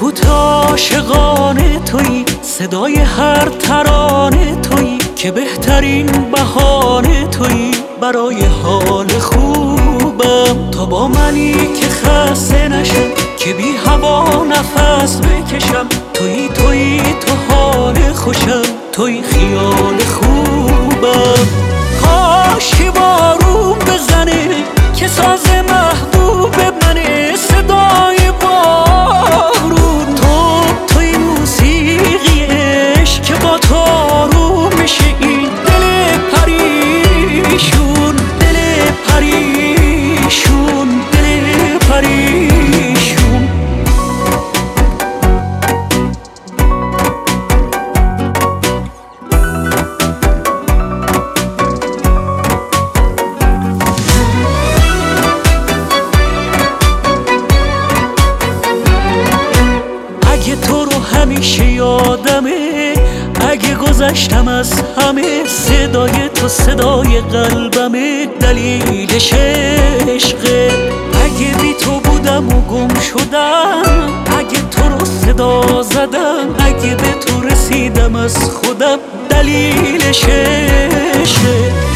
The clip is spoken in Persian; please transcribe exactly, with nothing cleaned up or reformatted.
سکوت عاشقانه تویی، صدای هر ترانه تویی، که بهترین بهانه تویی برای حال خوبم. تا با منی که خسته نشم، که بی هوا نفس بکشم، تویی تویی تو حال خوشم، تویی خیال خوبم. کاش که بارون بزنه که ساز محبوب منه، صدای بارون تو توی موسیقی عشق، که با تو آروم میشه این دل پریشون، دل پریشون، دل پریشون. اگه تو رو همیشه یادمه، اگه گذشتم از همه، صدای تو صدای قلبمه، دلیلش عشقه. اگه بی تو بودم و گم شدم، اگه تو رو صدا زدم، اگه به تو رسیدم از خودم، دلیلش عشقه.